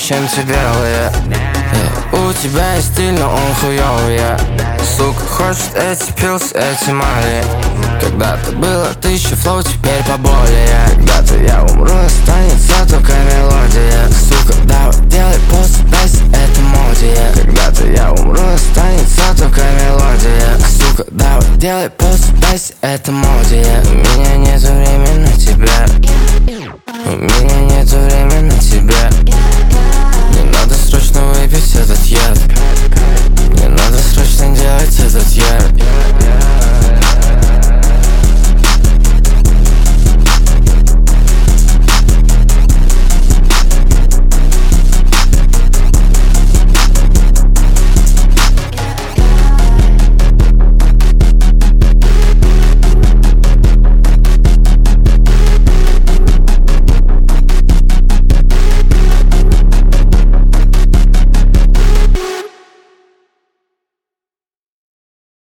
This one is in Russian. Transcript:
чем те белые. У тебя есть стиль, но он хуёвый. Сука хочет эти пилс, эти мали. Когда-то было 1000 флоу, теперь поболее. Когда-то я умру, останется только мелодия. Сука, давай делай пост, дайся, это моде. Когда-то я умру, останется только мелодия. Сука, давай делай пост, дайся, это моде. У меня нету времени на тебя. У меня нету времени на тебя. Мне надо срочно выпить этот яд. Мне надо срочно делать